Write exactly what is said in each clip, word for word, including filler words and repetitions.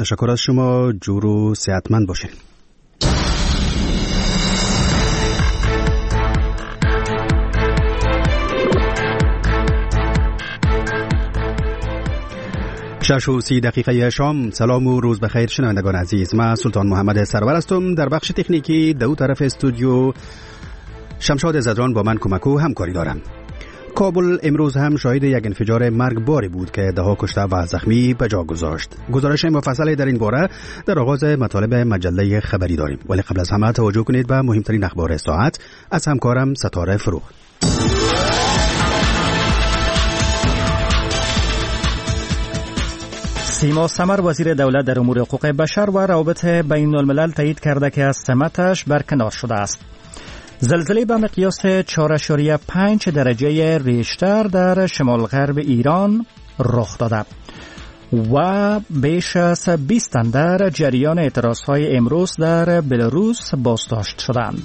تشکر از شما. جور و صحتمند باشین. شش و سی دقیقه شام. سلام و روز بخیر شنوندگان عزیز. من سلطان محمد سرور هستم. در بخش تکنیکی دو طرف استودیو شمشاد زدران با من کمک و همکاری دارم. کابل امروز هم شاهد یک انفجار مرگباری بود که ده ها کشته و زخمی به جا گذاشت. گزارش مفصلی در این باره در آغاز مطالب مجله خبری داریم، ولی قبل از همه توجه کنید به مهمترین اخبار ساعت از همکارم ستاره فروخ. سیما سمر وزیر دولت در امور حقوق بشر و روابط بین الملل تایید کرده که از سمتش برکنار شده است. زلزله به مقیاس چهار ممیز پنج درجه ریشتر در شمال غرب ایران رخ داده و بیش از بیست تن در جریان اعتراضهای امروز در بلاروس بازداشت شدند.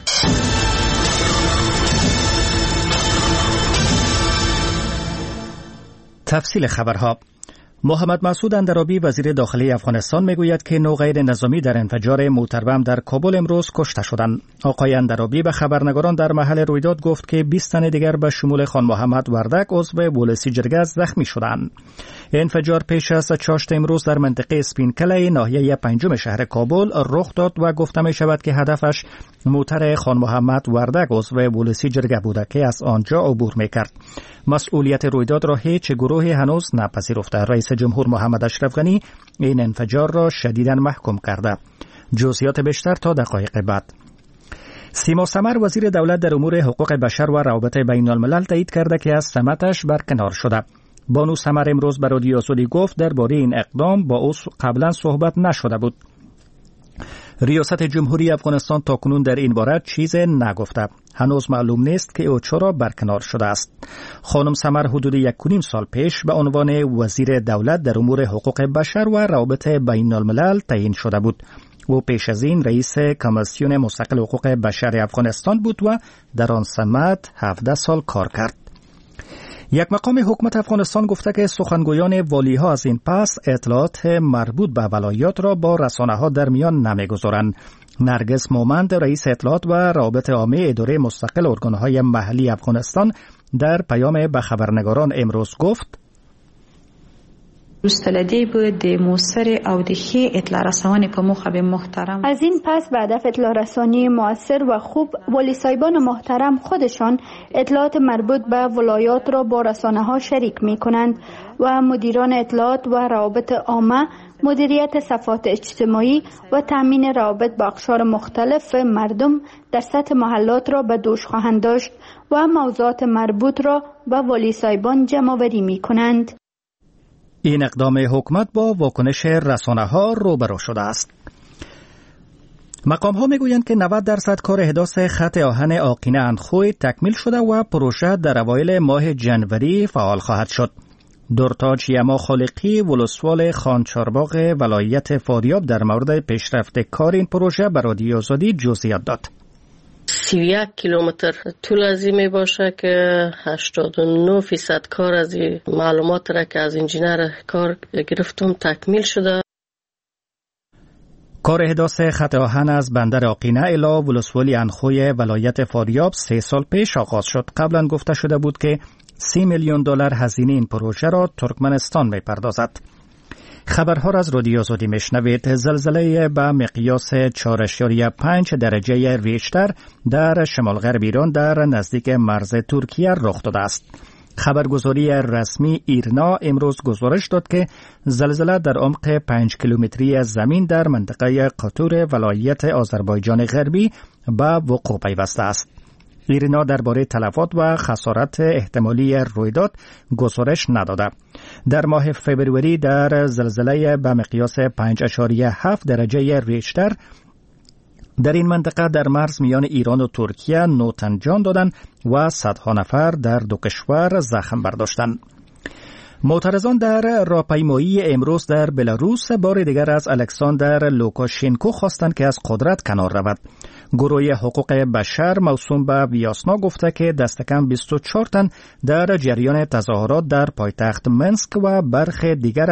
تفصیل خبرها. محمد مسعود اندرابی وزیر داخلی افغانستان میگوید که نو غیر نظامی در انفجار موتربم در کابل امروز کشته شدند. آقای اندرابی به خبرنگاران در محل رویداد گفت که بیست تن دیگر به شمول خان محمد وردک عضو پلیس جرگه زخمی شدند. انفجار پیش از چاشت امروز در منطقه اسپینکله ناحیه پنجم شهر کابل رخ داد و گفته می شود که هدفش موتر خان محمد وردک عضو پلیس جرگه بوده که از آنجا عبور میکرد. مسئولیت رویداد را هیچ گروهی هنوز نپذیرفته. رئیس جمهور محمد اشرف غنی این انفجار را شدیداً محکوم کرده. جزئیات بیشتر تا دقایق بعد. سیما سمر وزیر دولت در امور حقوق بشر و روابط بین الملل تایید کرده که از سمتش برکنار شده. بانو سمر امروز به رادیو آزادی گفت درباره این اقدام با او قبلا صحبت نشده بود. ریاست جمهوری افغانستان تاکنون در این باره چیز نگفته. هنوز معلوم نیست که او چرا برکنار شده است. خانم سمر حدود یک و نیم سال پیش به عنوان وزیر دولت در امور حقوق بشر و روابط بین الملل تعیین شده بود. او پیش از این رئیس کمیسیون مستقل حقوق بشر افغانستان بود و در آن سمت هفده سال کار کرد. یک مقام حکومت افغانستان گفته که سخنگویان والی‌ها از این پس اطلاعات مربوط به ولایات را با رسانه‌ها در میان نمی‌گذارند. نرگس مومند رئیس اطلاعات و روابط عامه اداره مستقل ارگان‌های محلی افغانستان در پیام به خبرنگاران امروز گفت: مستلدی بود د موثر او د ښې اطلاع رسونې په موخه به محترم. از این پس به هدف اطلاع رسانی مؤثر و خوب والی صاحبان محترم خودشان اطلاعات مربوط به ولایات را با رسانه ها شریک می کنند و مدیران اطلاعات و روابط عامه مدیریت صفحات اجتماعی و تامین روابط با اقشار مختلف مردم در سطح محلات را به دوش خواهند داشت و موضوعات مربوط را به والی صاحبان جمع آوری می کنند. این اقدام حکومت با واکنش رسانه‌ها روبرو شده است. مقام‌ها میگویند که نود درصد کار احداث خط آهن آقینه اندخوی تکمیل شده و پروژه در اوایل ماه جنوری فعال خواهد شد. دورتاج یما خالقی ولسوال خانچارباغ ولایت فاریاب در مورد پیشرفت کار این پروژه به رادیو آزادی جزئیات داد. سی و یک کیلومتر طول ازی می باشه که هشتاد و نه فیصد کار از معلومات را که از انجینر کار گرفتم تکمیل شده. کار احداث خط آهن از بندر آقینه الی ولسوالی اندخوی ولایت فاریاب سه سال پیش آغاز شد. قبلا گفته شده بود که سی میلیون دلار هزینه این پروژه را ترکمنستان می پردازد. خبرها را از رادیو آزادی میشنوید. زلزله به مقیاس چهار ممیز پنج درجه ریشتر در شمال غرب ایران در نزدیک مرز ترکیه رخ داده است. خبرگزاری رسمی ایرنا امروز گزارش داد که زلزله در عمق پنج کیلومتری از زمین در منطقه قطور ولایت آذربایجان غربی به وقوع پیوسته است. ایرنا درباره تلفات و خسارت احتمالی رویداد گزارش نداده. در ماه فبروری در زلزله به مقیاس پنج ممیز هفت درجه ریشتر در این منطقه در مرز میان ایران و ترکیه نه تن جان دادند و صدها نفر در دو کشور زخم برداشتند. معترضان در راهپیمایی امروز در بلاروس بار دیگر از الکساندر لوکاشنکو خواستند که از قدرت کنار رود. گروه حقوق بشر موسوم به ویاسنا گفته که دست کم بیست و چهار تن در جریان تظاهرات در پایتخت منسک و برخی دیگر از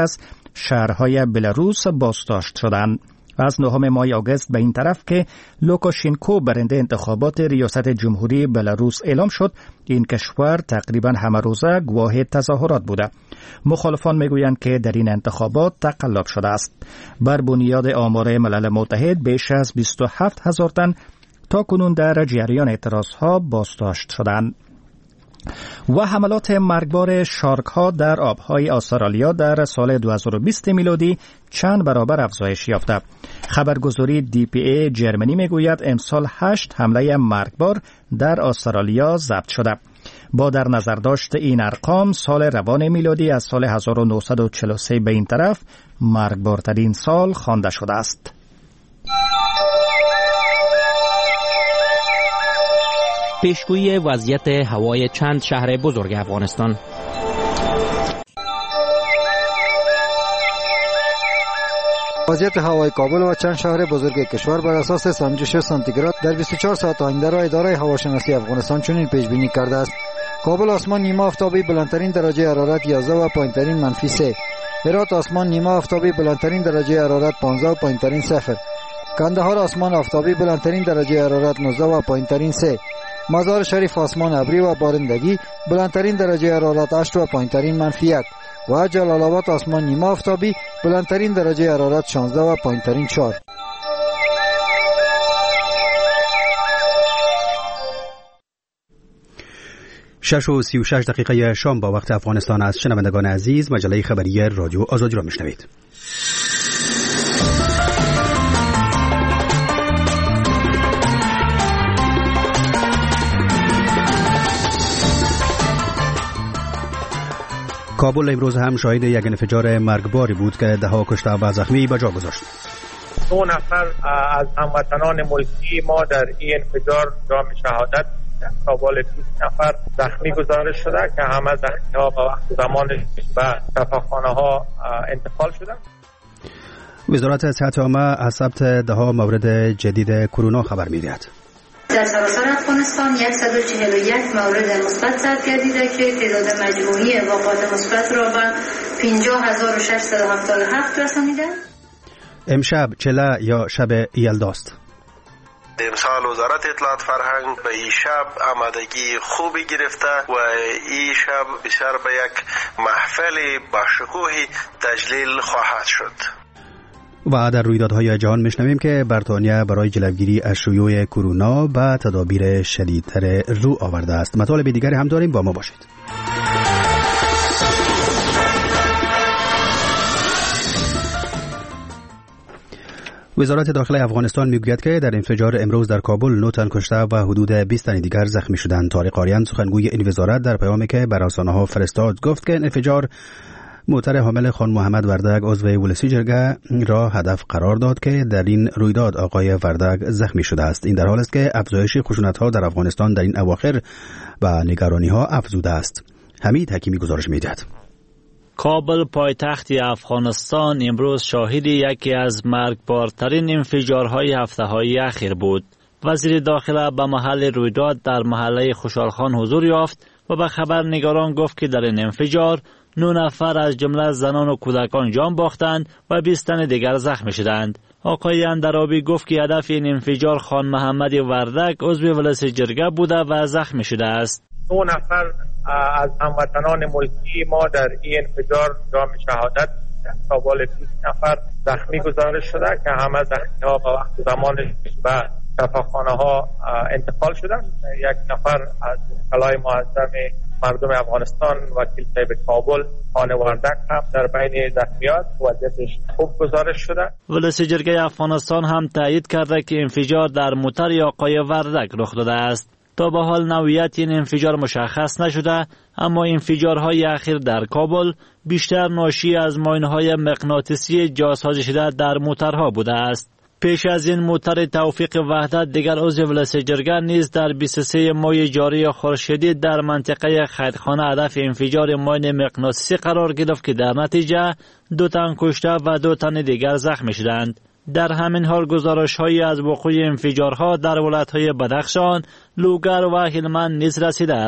شهرهای بلاروس بازداشت شدند. از نهم ماه آگوست به این طرف که لوکاشینکو برنده انتخابات ریاست جمهوری بلاروس اعلام شد، این کشور تقریبا همه روزه گواه تظاهرات بوده. مخالفان میگویند که در این انتخابات تقلب شده است. بر بنیاد آمار ملل متحد بیش از بیست و هفت هزار تن تا کنون در جریان اعتراضها بازداشت شدند. و حملات مرگبار شارک ها در آبهای استرالیا در سال دو هزار و بیست میلادی چند برابر افزایش یافته. خبرگزاری دی پی ای جرمنی میگوید امسال هشت حمله مرگبار در استرالیا ضبط شده. با در نظر داشت این ارقام، سال روان میلادی از سال هزار و نهصد و چهل و سه به این طرف مرگبارترین سال خوانده شده است. پیشگویی وضعیت هوای چند شهر بزرگ افغانستان. وضعیت هوای کابل و چند شهر بزرگ کشور بر اساس سنجش سانتیگراد در بیست و چهار ساعت آینده را اداره هواشناسی افغانستان چنین پیش بینی کرده است: کابل آسمان نیمه آفتابی بلندترین درجه حرارت یازده و پایینترین منفی سه. هرات آسمان نیمه آفتابی بلندترین درجه حرارت پانزده و پایینترین صفر. کندهار آسمان آفتابی بلندترین درجه حرارت نوزده و پایینترین سه. مزار شریف آسمان ابری و بارندگی بلندترین درجه حرارت هشت و پایینترین منفی یک. و جلال آباد آسمان نیمه آفتابی بلندترین درجه حرارت شانزده و پایینترین چهار. شش و سی و شش دقیقه شام با وقت افغانستان است. شنوندگان عزیز، مجله خبری رادیو آزادی را میشنوید. کابل امروز هم شاهد یک انفجار مرگباری بود که ده ها کشته و زخمی به جا گذاشت. دو نفر از هموطنان ملکی ما در این انفجار جام شهادت تا بالا بیست نفر زخمی گزارش شده که همه زخمی ها به وقت زمانش به شفاخانه ها انتقال شدند. وزارت صحت عامه از ثبت ده ها مورد جدید کرونا خبر می‌دهد. در سراسر افغانستان صد و چهل و یک مورد مثبت ثبت گردیده که تعداد مجموعی واقعات مثبت را به پنجاه هزار و ششصد و هفتاد و هفت رسانیده. امشب چله یا شب یلداست. امسال وزارت اطلاعات فرهنگ به این شب آمادگی خوبی گرفته و این شب بسیار به یک محفل با شکوهی تجلیل خواهد شد. و در رویدادهای جهان میشنویم که بریتانیا برای جلوگیری از شیوع کرونا به تدابیر شدیدتر رو آورده است. مطالب دیگری هم داریم، با ما باشید. وزارت داخلی افغانستان میگوید که در انفجار امروز در کابل نه تن کشته و حدود بیست تن دیگر زخمی شدند. طارق آریان سخنگوی این وزارت در پیامی که بر رسانه‌ها فرستاد گفت که انفجار موتر حامل خان محمد وردگ عضو ولسی جرگه را هدف قرار داد که در این رویداد آقای وردگ زخمی شده است. این در حال است که افزایش خشونت‌ها در افغانستان در این اواخر و نگرانی‌ها افزوده است. حمید حکیمی گزارش می‌دهد. کابل پایتخت افغانستان امروز شاهد یکی از مرگبارترین انفجارهای هفته‌های اخیر بود. وزیر داخله به محل رویداد در محله خوشحالخان حضور یافت و به خبرنگاران گفت که در این انفجار نه نفر از جمله زنان و کودکان جان باختند و بیست تن دیگر زخمی شدند. آقای اندرابی گفت که هدف این انفجار خان محمد وردگ عضو ولسی جرگه بوده و زخمی شده است. دو نفر از هموطنان ملکی ما در این انفجار جام شهادت تا بالا بیست نفر زخمی گزارش شده که همه زخمی ها به وقت زمانش به شفاخانه ها انتقال شدند. یک نفر از کلای معظم مردم افغانستان وکیل صاحب کابل خان وردگ هم در بین زخمیات وضعیتش خوب گزارش شده. ولسی جرگه افغانستان هم تایید کرده که انفجار در موتر آقای وردگ رخ داده است. تا به حال نوعیت این انفجار مشخص نشده، اما انفجارهای اخیر در کابل بیشتر ناشی از ماینهای مغناطیسی جاسازی شده در موترها بوده است. پیش از این موتر توفیق وحدت دیگر عضو ولسی جرگه نیز در بیست و سه ماه جاری خورشیدی در منطقه خیرخانه هدف انفجار ماین مغناطیسی قرار گرفت که در نتیجه دو تن کشته و دو تن دیگر زخمی شدند. در همین حال گزارش‌هایی از وقوع انفجارها در ولایت‌های بدخشان، لوگر و هلمند نیز رسیده است.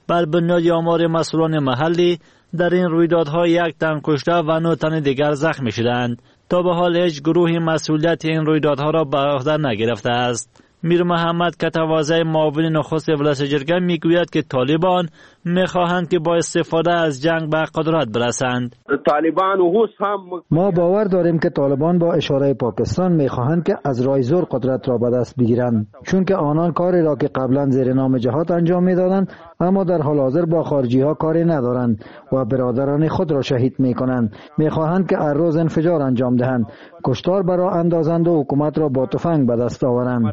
بر بنیاد آمار مسئولان محلی در این رویدادها یک تن کشته و نه تن دیگر زخمی شدند. تا به حال هیچ گروهی مسئولیت این رویدادها را به عهده نگرفته است. میر محمد کتوازه معاون نخست ولایت جرگه میگوید که طالبان میخواهند که با استفاده از جنگ به قدرت برسند. طالبان و هم ما باور داریم که طالبان با اشاره پاکستان میخواهند که از راه زور قدرت را به دست بگیرند، چون که آنان کاری را که قبلا زیر نام جهاد انجام میدادند اما در حال حاضر با خارجی ها کاری ندارند و برادران خود را شهید میکنند. میخواهند که هر روز انفجار انجام دهند، کشتار برای اندازند و حکومت را با تفنگ به دست آورند.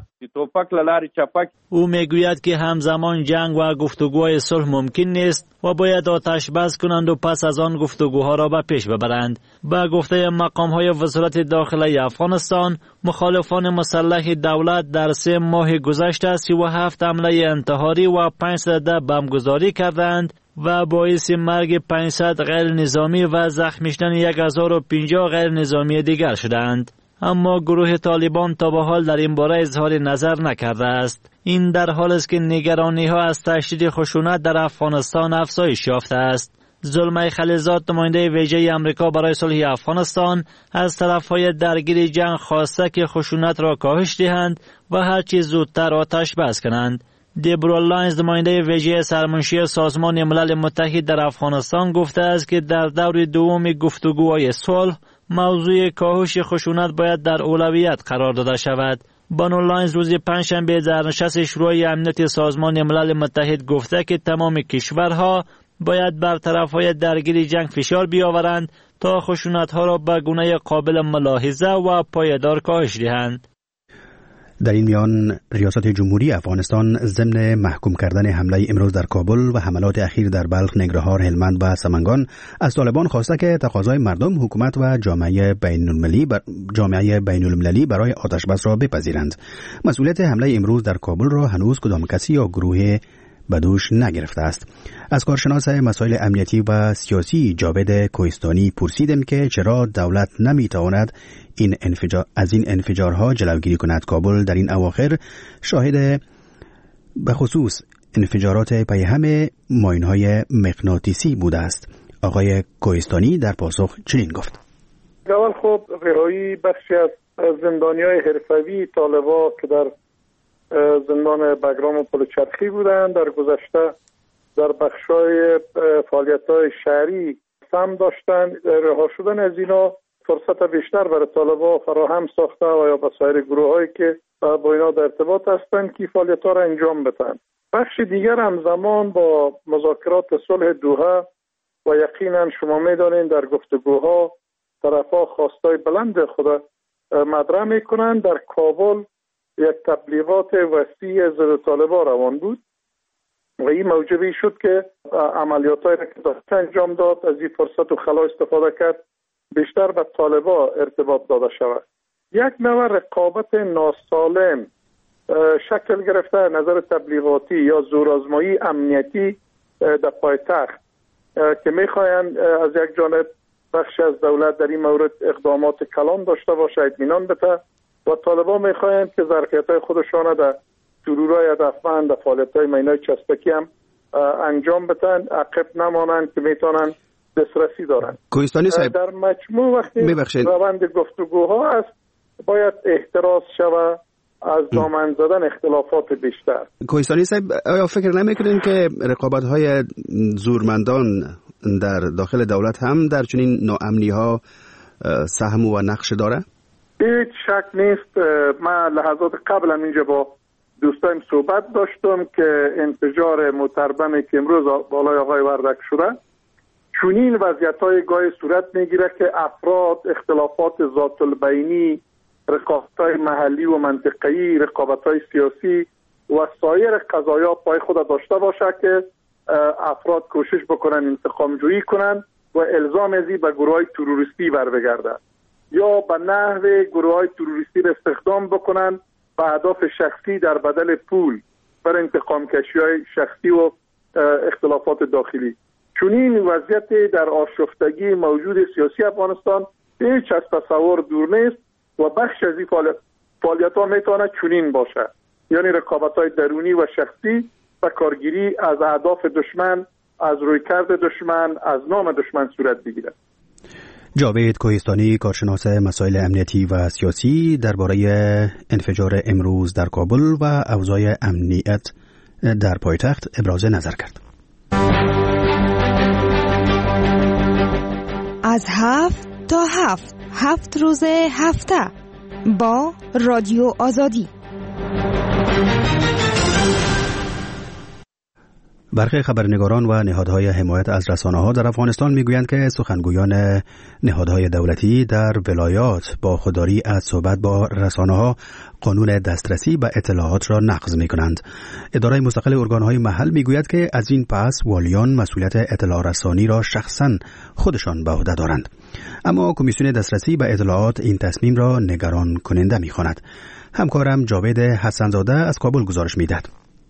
او میگوید که همزمان جنگ و گفتگوهای صلح ممکن نیست و باید آتش بس کنند و پس از آن گفتگوها را به پیش ببرند. به گفته مقامهای وزارت داخلی افغانستان، مخالفان مسلح دولت در سه ماه گذشته سی و هفت حمله انتحاری و پانصد بمبگذاری کردند و باعث مرگ پانصد غیر نظامی و زخمی شدن هزار و پنجاه غیر نظامی دیگر شدند. اما گروه طالبان تا به حال در این باره اظهار نظر نکرده است. این در حال است که نگرانی ها از تشدید خشونت در افغانستان افزایش یافته است. زلمه خلیلزاد، نماینده ویژه آمریکا برای صلح افغانستان، از طرفهای درگیر جنگ خواسته که خشونت را کاهش دهند و هر چه زودتر آتش بس کنند. دیبرا لاینز، نماینده ویژه سرمنشی سازمان ملل متحد در افغانستان، گفته است که در دور دوم گفتگوهای صلح موضوع کاهش خشونت باید در اولویت قرار داده شود. بانو لاینز روز پنجشنبه در نشست شورای امنیت سازمان ملل متحد گفته که تمام کشورها باید بر طرفهای درگیر جنگ فشار بیاورند تا خشونت‌ها را به گونه قابل ملاحظه و پایدار کاهش دهند. در این میان ریاست جمهوری افغانستان ضمن محکوم کردن حمله امروز در کابل و حملات اخیر در بلخ، ننگرهار، هلمند و سمنگان از طالبان خواسته که تقاضای مردم، حکومت و جامعه بین المللی بر... جامعه بین المللی برای آتشبس را بپذیرند. مسئولیت حمله امروز در کابل را هنوز کدام کسی یا گروه بدوش نگرفته است. از کارشناس مسائل امنیتی و سیاسی جاوید کوهستانی پرسیدم که چرا دولت نمیتواند این انفجار از این انفجارها جلوگیری کند. کابل در این اواخر شاهد به خصوص انفجارات پیهم ماین‌های مغناطیسی بوده است. آقای کوهستانی در پاسخ چنین گفت: اول خب رهایی بخشی از زندانیای حرفه‌ای طالبان که در زندان بگرام و پلچرخی بودند در گذشته در بخشای فعالیت‌های شهری سهم داشتند. رها شدن از اینا فرصت بیشتر برای طالبان فراهم ساخته و یا بسایر گروه‌هایی که با اینا در ارتباط هستند که فعالیت‌ها را انجام بدن. بخش دیگر همزمان با مذاکرات صلح دوحه و یقینا شما می‌دانید در گفتگوها طرف‌ها خواستای بلند خود مطرح می‌کنند. در کابل یک تبلیغات وسیع ضد طالبان روان بود و این موجبی شد که عملیات‌هایی که داشت انجام داد از این فرصت و خلا استفاده کرد بیشتر به طالبان ارتباط داده شود. یک نوع رقابت ناسالم شکل گرفته نظر تبلیغاتی یا زورآزمایی امنیتی در پایتخت که میخواهند از یک جانب بخش از دولت در این مورد اقدامات کلان داشته باشه، اطمینان بده، و طالبان میخواهند که ظرفیت‌های خودشان در ترورای هدفمند در فعالیت‌های مینای چسبکی هم انجام بدن، عقب نمانند که میتونن دسترسی دارن. کوهستانی صاحب، در مجموع وقتی روند گفتگوها است باید احتراز شود از دامن زدن اختلافات بیشتر. کوهستانی صاحب، آیا فکر نمیکنین که رقابت‌های زورمندان در داخل دولت هم در چنین ناامنی‌ها سهم و نقش داره؟ هیچ شک نیست. من لحظات قبل هم اینجا با دوستایم صحبت داشتم که انفجار متربمی که امروز بالای آقای وردک شده چونین وضعیت‌های گاهی صورت میگیره که افراد اختلافات ذات البینی، رقابت‌های محلی و منطقه‌ای، رقابت‌های سیاسی و سایر قضایا پای خود داشته باشه که افراد کوشش بکنن انتقام جویی کنن و الزام ازی به گروه‌های تروریستی بر بگردن یا به نحو گروه‌های تروریستی را استخدام بکنن به اهداف شخصی در بدل پول بر انتقام کشی‌های شخصی و اختلافات داخلی. چون این وضعیت در آشفتگی موجود سیاسی افغانستان هیچ از تصور دور نیست و بخش از این فعالیت ها میتونه چنین باشه، یعنی رقابت‌های درونی و شخصی و کارگیری از اهداف دشمن، از رویکرد دشمن، از نام دشمن صورت بگیرد. جاوید کوهستانی، کارشناس مسائل امنیتی و سیاسی، درباره انفجار امروز در کابل و اوضاع امنیت در پایتخت ابراز نظر کرد. از هفت تا هفت هفت روز هفته با رادیو آزادی. برخی خبرنگاران و نهادهای حمایت از رسانه‌ها در افغانستان میگویند که سخنگویان نهادهای دولتی در ولایات با خودداری از صحبت با رسانه‌ها قانون دسترسی به اطلاعات را نقض می‌کنند. اداره مستقل ارگان‌های محل میگوید که از این پس والیان مسئولیت اطلاع رسانی را شخصاً خودشان به عهده دارند. اما کمیسیون دسترسی به اطلاعات این تصمیم را نگران کننده می‌خواند. همکارم جاوید حسن‌زاده از کابل گزارش می‌دهد.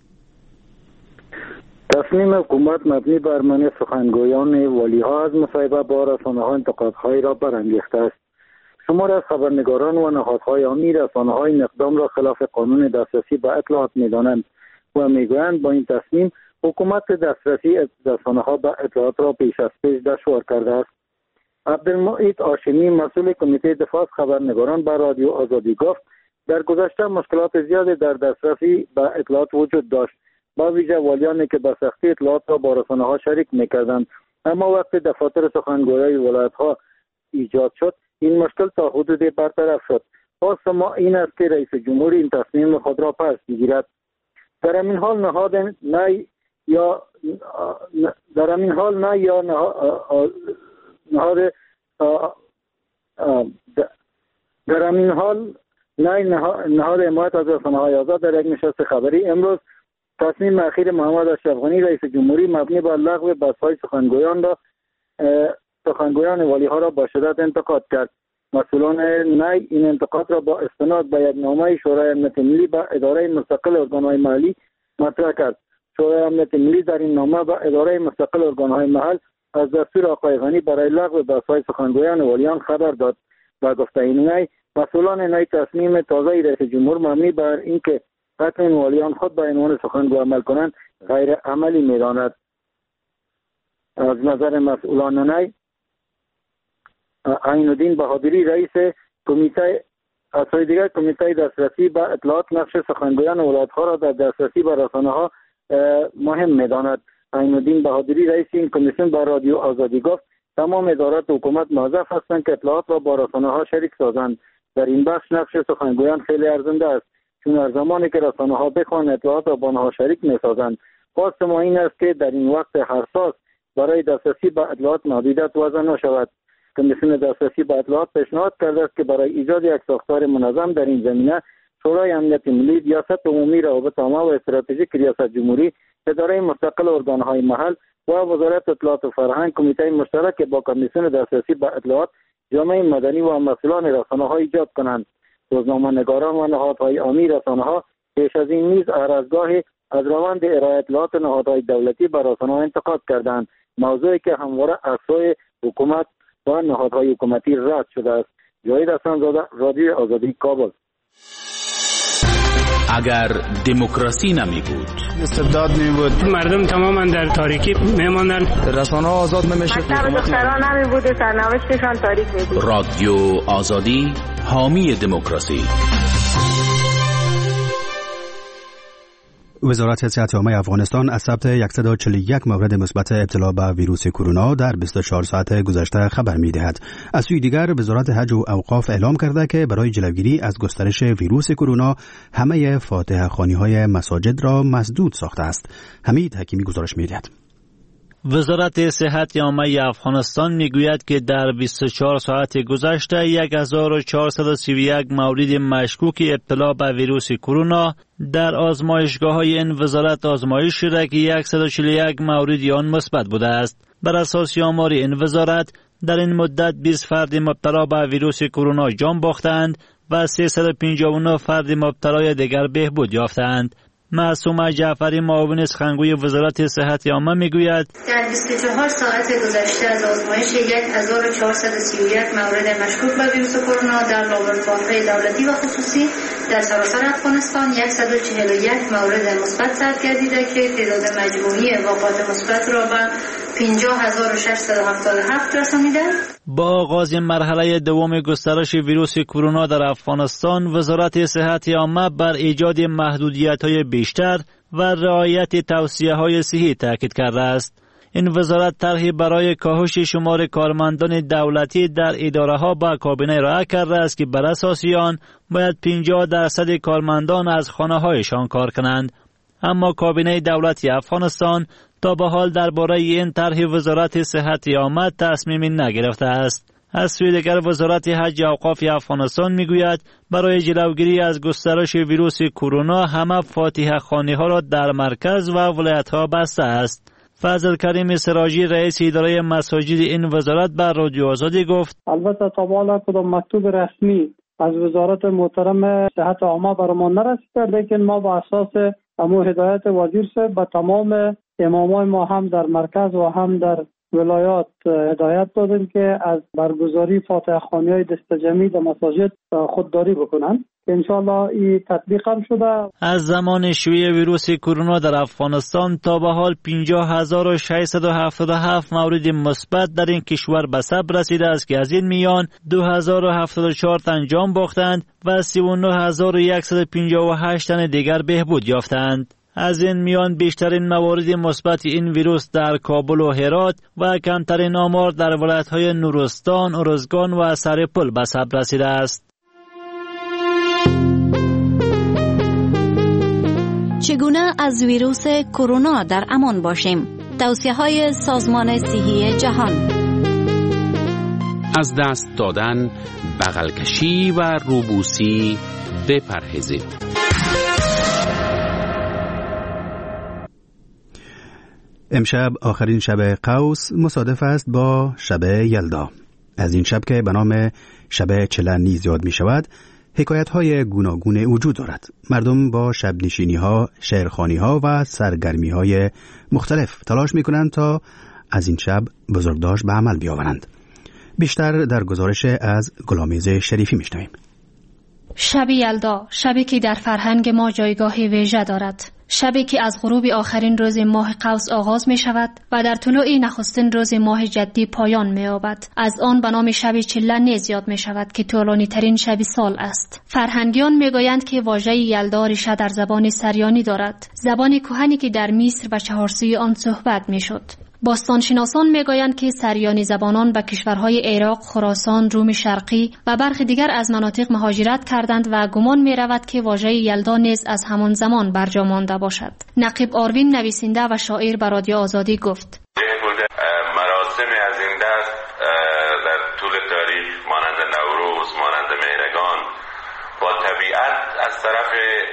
تصمیم حکومت مبنی بر منع سخنگویان والی‌ها از مصاحبه با رسانه‌ها انتقادهایی را برانگیخته است. شمار از خبرنگاران و نهادهای عامی رسانه‌های این اقدام را خلاف قانون دسترسی به اطلاعات می‌دانند و می‌گویند با این تصمیم حکومت دسترسی رسانه‌ها به اطلاعات را پیش از پیش دشوار کرده است. عبدالمعید هاشمی، مسئول کمیته دفاع از خبرنگاران، به رادیو آزادی گفت در گذشته مشکلات زیادی در دسترسی به اطلاعات وجود داشت، با ویژه والیانی که به سختی اطلاعات را با رسانه‌ها شریک می‌کردند. اما وقتی دفاتر سخنگویی ولایت‌ها ایجاد شد، این مشکل تا حدودی برطرف شد. خواست ما این است که رئیس جمهور این تصمیم خود را پس بگیرد. در همین حال نهاد نه یا در همین حال نه یا نهاد در همین حال نه نهاد حمایت از رسانه‌های آزاد در یک نشست خبری امروز تصمیم اخیر محمد اشرف غنی رئیس جمهوری مبنی بر لغو بس‌های سخنگویان را سخنگویان والی‌ها را با شدت انتقاد کرد. مسئولان نی این انتقاد را با استناد به یک نامه شورای امنیت ملی به اداره مستقل ارگان‌های محلی مطرح کرد. شورای امنیت ملی در این نامه به اداره مستقل ارگان‌های محل از دستور آقای غنی برای لغو بس‌های سخنگویان والیان خبر داد و گفته این نی مسئولان نی تصمیم تازه رئیس جمهور مبنی بر اینکه حتما والیان خود به عنوان سخنگو عمل کنند غیر عملی می‌داند. از نظر مسئولان نی، عین الدین بهادری رئیس کمیته از سوی دیگر کمیته دسترسی به اطلاعات نقش سخنگویان ولایت‌ها را در دسترسی به رسانه‌ها مهم می‌داند. عین الدین بهادری رئیس این کمیسیون با رادیو آزادی گفت تمام ادارات حکومت موظف هستند که اطلاعات را با رسانه‌ها شریک سازند. در این بخش نقش سخنگویان خیلی ارزنده است، چون از زمانی که رسانه‌ها بخواهند اطلاعات را با آنها شریک می‌سازند. خواست ما این است که در این وقت حساس برای دسترسی به اطلاعات محدودیت وضع نشود. کمیسیون دسترسی به اطلاعات پیشنهاد کرده است که برای ایجاد یک ساختار منظم در این زمینه شورای امنیت ملی، ریاست عمومی روابط عامه و استراتژیک ریاست جمهوری، اداره مستقل ارگان‌های محل و وزارت اطلاعات و فرهنگ کمیته مشترک با کمیسیون دسترسی به اطلاعات، جامعه مدنی و مسئولان رسانه‌ها ایجاد کنند. روزنامه‌نگاران و نهادهای عامی رسانه‌ها پیش از این نیز هر از گاهی از روند ارائه اطلاعات نهادهای دولتی به رسانه‌ها انتقاد کردند، موضوعی که همواره از سوی حکومت و نهادهای حکومتی رد شده است. جاوید حسن‌زاده، رادیو آزادی، کابل. اگر دموکراسی نمی بود، استبداد می بود، مردم تماما در تاریکی میماندن، رسانه‌ها آزاد نمیشد، دختران نمی بود، سرنوشتشان تاریک می بود. رادیو آزادی، حامی دموکراسی. وزارت صحت عامه افغانستان از ثبت صد و چهل و یک مورد مثبت ابتلا به ویروس کرونا در بیست و چهار ساعت گذشته خبر می‌دهد. از سوی دیگر وزارت حج و اوقاف اعلام کرده که برای جلوگیری از گسترش ویروس کرونا همه فاتحه خوانی‌های مساجد را مسدود ساخته است. حمید حکیمی گزارش می‌دهد. وزارت صحت عامه افغانستان میگوید که در بیست و چهار ساعت گذشته هزار و چهارصد و سی و یک مورد مشکوک ابتلا به ویروس کرونا در آزمایشگاه‌های این وزارت آزمایش شده که صد و چهل و یک مورد آن مثبت بوده است. بر اساس آمار این وزارت در این مدت بیست فرد مبتلا به ویروس کرونا جان باختند و سیصد و پنجاه و نه فرد مبتلای دیگر بهبود یافتند. معصومه جعفری معاون سخنگوی وزارت صحت عامه میگوید در بیست و چهار ساعت گذشته از آزمایش هزار و چهارصد و سی و یک مورد مشکوک به ویروس کرونا در لابراتوارهای دولتی و خصوصی در سراسر افغانستان صد و چهل و یک مورد مثبت ثبت گردیده که تعداد مجموعی واقعات مثبت را به پنجاه هزار و ششصد و هفتاد و هفت رسانیده. با آغاز مرحله دوم گسترش ویروس کرونا در افغانستان، وزارت صحت عامه بر ایجاد محدودیت‌های بیشتر و رعایت توصیه‌های صحی تاکید کرده است. این وزارت طرحی برای کاهش شمار کارمندان دولتی در اداره‌ها با کابینه ارائه کرده است که بر اساس آن باید پنجاه درصد کارمندان از خانه‌هایشان کار کنند. اما کابینه دولتی افغانستان تا به حال درباره این طرح وزارت صحت عامه تصمیمی نگرفته است. از سوی دیگر وزارت حج و اوقاف افغانستان میگوید برای جلوگیری از گسترش ویروس کرونا همه فاتحه خانی ها را در مرکز و ولایت ها بسته است. فضل کریم سراجی رئیس اداره مساجد این وزارت بر رادیو آزادی گفت البته تا حالا کدام مکتوب رسمی از وزارت محترم صحت عامه برمان نرسیده، لیکن ما با اساس امو هدایت وزیر صاحب به تمام امامای ما هم در مرکز و هم در ولایات هدایت دادیم که از برگزاری فاتحه خوانی دست جمعی در مساجد خودداری بکنند که انشاءالله این تطبیق هم شده. از زمان شیوع ویروس کرونا در افغانستان تا به حال پنجاه هزار و ششصد و هفتاد و هفت مورد مثبت در این کشور به ثبت رسیده است که از این میان دو هزار و هفتاد و چهار تن جان باختند و سی و نه هزار و صد و پنجاه و هشت تن دیگر بهبود یافتند. از این میان بیشترین موارد مثبت این ویروس در کابل و هرات و کمترین آمار در ولایت‌های نورستان، ارزگان و سرپل به ثبت رسیده است. چگونه از ویروس کرونا در امان باشیم؟ توصیه‌های سازمان صحی جهان. از دست دادن، بغل کشی و روبوسی بپرهیزید. امشب آخرین شب قوس مصادف است با شب یلدا. از این شب که به نام شب چله نیز یاد می شود، حکایت های گوناگون وجود دارد. مردم با شب نشینی ها، شعرخوانی ها و سرگرمی های مختلف تلاش می کنند تا از این شب بزرگداشت به عمل بیاورند. بیشتر در گزارش از گلامیز شریفی می شنویم. شب یلدا، شبی که در فرهنگ ما جایگاه ویژه دارد. شبی که از غروب آخرین روز ماه قوس آغاز می شود و در طلوع نخستین روز ماه جدی پایان می یابد. از آن به نام شب چله نیز یاد می شود که طولانی ترین شب سال است. فرهنگیان می گویند که واژه یلدا ریشه در زبان سریانی دارد، زبان کهنی که در مصر و چهارسوی آن صحبت می شد. باستانشناسان میگویند که سریانی زبانان به کشورهای عراق، خراسان، روم شرقی و برخی دیگر از مناطق مهاجرت کردند و گمان می رود که واژه یلدا نیز از همان زمان برجا مانده باشد. نقیب آروین نویسنده و شاعر به رادیو آزادی گفت: مراسم از این دست در طول تاریخ مانند نوروز، مانند مهرگان با طبیعت از طرف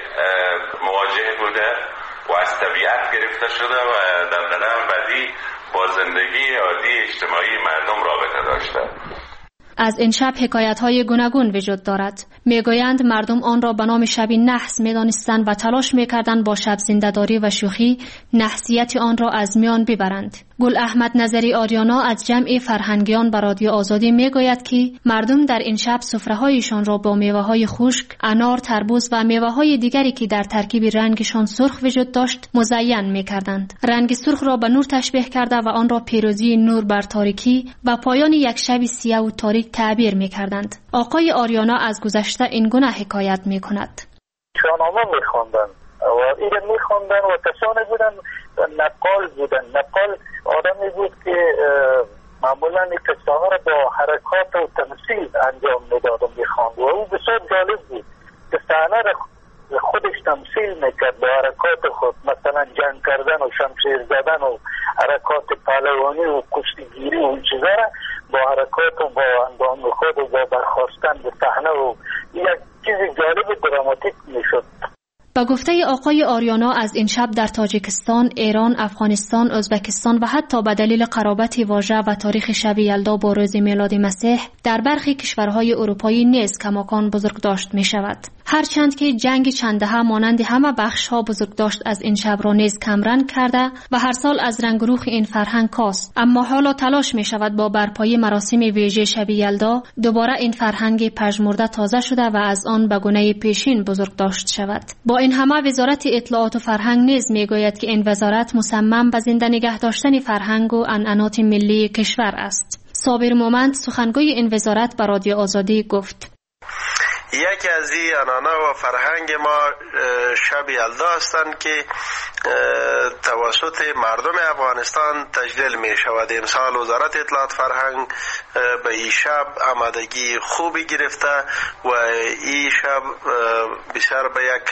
مواجه بوده و از طبیعت گرفته شده و در قدم بعدی با زندگی عادی اجتماعی مردم رابطه داشته. از این شب حکایت‌های گوناگون وجود دارد. میگویند مردم آن را به نام شب نحس می‌دانستند و تلاش می‌کردند با شب زنده‌داری و شوخی نحسیت آن را از میان ببرند. گل احمد نظری آریانا از جمع فرهنگیان به رادیو آزادی میگوید که مردم در این شب سفره‌هایشان را با میوه‌های خشک، انار، تربوز و میوه‌های دیگری که در ترکیب رنگشان سرخ وجود داشت مزین می‌کردند. رنگ سرخ را به نور تشبیه کرده و آن را پیروزی نور بر تاریکی و پایان یک شب سیاه و تاریک تعبیر می‌کردند. آقای آریانا از گذشته این گونه حکایت می‌کند. شاهنامه می‌خواندند و این می‌خواندند و کسانی بودند نقال بودند. نقال آدمی بود که معمولا این قصه ها را با حرکات و تمثیل انجام میداد و می‌خواند و او بسیار جالب بود که صحنه را خودش تمثیل میکرد با حرکات خود، مثلا جنگ کردن و شمشیر زدن و حرکات پهلوانی و کشتیگیری و این چیزا را با حرکات و با اندام خود و با برخاستن به صحنه و یک چیز جالب و دراماتیک میشد. با گفته آقای آریانا از این شب در تاجیکستان، ایران، افغانستان، ازبکستان و حتی به دلیل قرابت واژه و تاریخ شب یلدا با روز میلاد مسیح در برخی کشورهای اروپایی نیز کماکان بزرگداشت می شود. هرچند که جنگ چند دهه مانند همه بخش‌ها بزرگداشت از این شب را نیز کمرنگ کرده و هر سال از رنگ روخ این فرهنگ کاست، اما حالا تلاش می شود با برپایی مراسم ویژه شب یلدا دوباره این فرهنگ پژمرده تازه شده و از آن به گونه پیشین بزرگداشت شود. با این همه وزارت اطلاعات و فرهنگ نیز می گوید که این وزارت مصمم به زنده نگه داشتن فرهنگ و عنعنات ملی کشور است. صابر مومند سخنگوی این وزارت به رادیو آزادی گفت: یکی از این عنعنه و فرهنگ ما شب یلدا هستند که توسط مردم افغانستان تجلیل می شود. امسال وزارت اطلاعات فرهنگ به این شب آمادگی خوبی گرفته و این شب بسیار به یک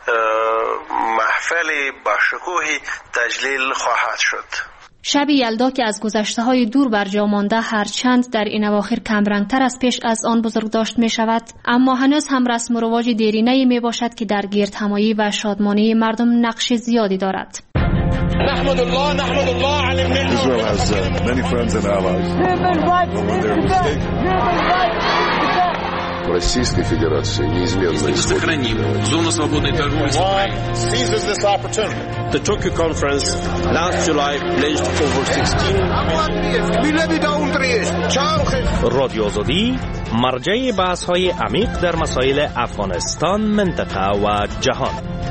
محفل باشکوهی تجلیل خواهد شد. شب یلدا که از گذشته‌های دور بر جا مانده هرچند در این اواخر کمرنگتر از پیش از آن بزرگداشت می شود، اما هنوز هم رسم و رواج دیرینه‌ای می باشد که در گردهمایی و شادمانی مردم نقش زیادی دارد. نحمد الله نحمد الله علی الملت. Israel has uh, many friends and allies. Российской Федерации неизменно сохраним зону свободной торговли с Украиной. Seizes this opportunity. The Tokyo conference last July pledged over sixteen رادیو آزادی مرجع بحث‌های عمیق در مسائل افغانستان، منطقه و جهان.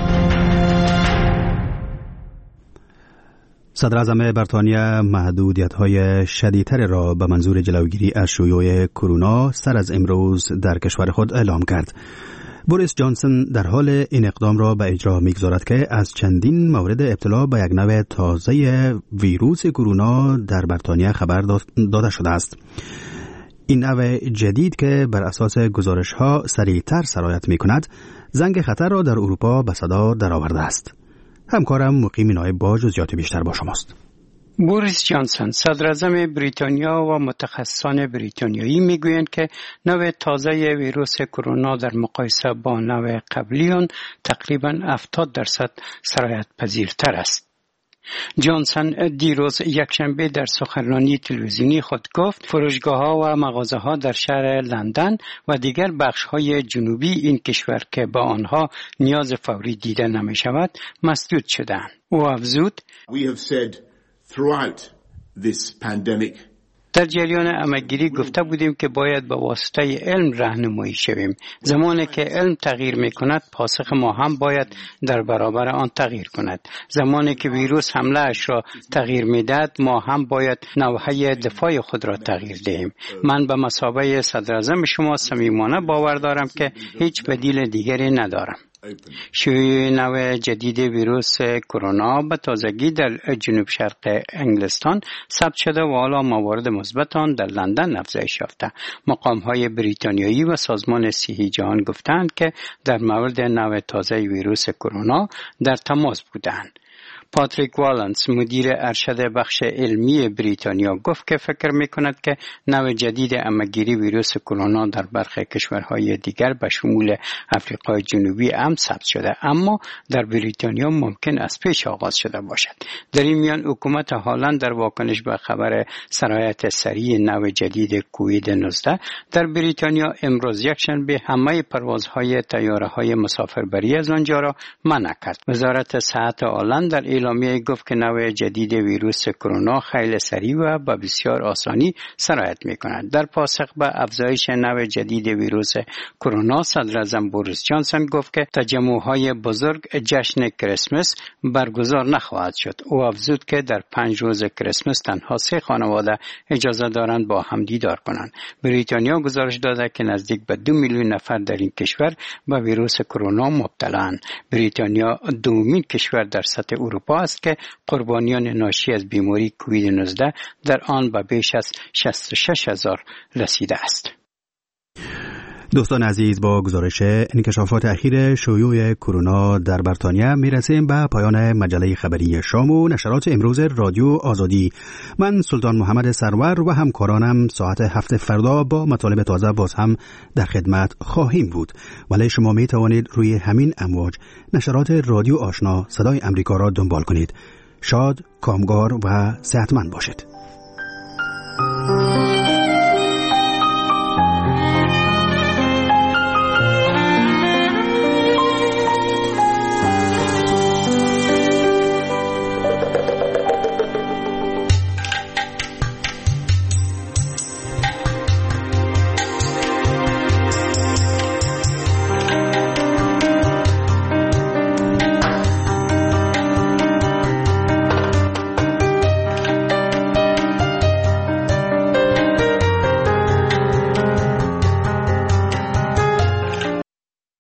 صدر اعظم بریتانیا محدودیت‌های شدیدتر را به منظور جلوگیری از شیوع کرونا سر از امروز در کشور خود اعلام کرد. بوریس جانسون در حال این اقدام را به اجرا می‌گذارد که از چندین مورد ابتلا به یک نوع تازه ویروس کرونا در بریتانیا خبر داده شده است. این نوع جدید که بر اساس گزارش‌ها سریعتر سرایت می‌کند، زنگ خطر را در اروپا به صدا درآورده است. همکارم مقیم نایب با جزئیات بیشتر با شماست. بوریس جانسون صدر اعظم بریتانیا و متخصصان بریتانیایی میگویند که نوع تازه ویروس کرونا در مقایسه با نوع قبلی آن تقریباً هفتاد درصد سرایت پذیرتر است. جانسون دیروز یکشنبه در سخنرانی تلویزیونی خود گفت فروشگاه‌ها و مغازه‌ها در شهر لندن و دیگر بخش‌های جنوبی این کشور که با آنها نیاز فوری دیده نمی‌شود مسدود شدند. او افزود: We have said throughout this pandemic در جریان امه‌گیری گفته بودیم که باید به واسطه علم راهنمایی شویم. زمانی که علم تغییر می‌کند، پاسخ ما هم باید در برابر آن تغییر کند. زمانی که ویروس حمله اش را تغییر می‌دهد، ما هم باید نوحه دفاع خود را تغییر دهیم. من به مثابه صدر اعظم شما صمیمانه باور دارم که هیچ بدیل دیگری ندارم. شیوع نوع جدید ویروس کرونا به تازگی در جنوب شرق انگلستان ثبت شده و حالا موارد مثبت آن در لندن افزایش یافته. مقام‌های بریتانیایی و سازمان صحی جهان گفتند که در مورد نوع تازه ویروس کرونا در تماس بودند. پاتریک والنس مدیر ارشد بخش علمی بریتانیا گفت که فکر می‌کند که نوع جدید امه‌گیری ویروس کرونا در برخی کشورهای دیگر به شمول آفریقای جنوبی هم ثبت شده، اما در بریتانیا ممکن است پیش آغاز شده باشد. در این میان حکومت هالند در واکنش به خبر سرایت سریع نوع جدید کووید نوزده در بریتانیا امروز یکشنبه همه پروازهای طیاره‌های مسافربری از آنجا را منع کرد. وزارت صحت هالند در اعلامیه گفت که نوع جدید ویروس کرونا خیلی سریع و با بسیار آسانی سرایت می‌کند. در پاسخ به افزایش نوع جدید ویروس کرونا، صدر اعظم بوریس جانسون گفت که تجمع‌های بزرگ جشن کریسمس برگزار نخواهد شد. او افزود که در پنج روز کریسمس تنها سه خانواده اجازه دارند با هم دیدار کنند. بریتانیا گزارش داده که نزدیک به دو میلیون نفر در این کشور به ویروس کرونا مبتلان. بریتانیا دومین کشور در سطح اروپا است که قربانیان ناشی از بیماری کووید نوزده در آن به بیش از شصت و شش هزار رسیده است. دوستان عزیز، با گزارش انکشافات اخیر شیوع کرونا در بریتانیا میرسیم به پایان مجله خبری شام و نشرات امروز رادیو آزادی. من سلطان محمد سرور و همکارانم ساعت هفت فردا با مطالب تازه باز هم در خدمت خواهیم بود، ولی شما می توانید روی همین امواج نشرات رادیو آشنا صدای امریکا را دنبال کنید. شاد، کامگار و صحتمند باشید.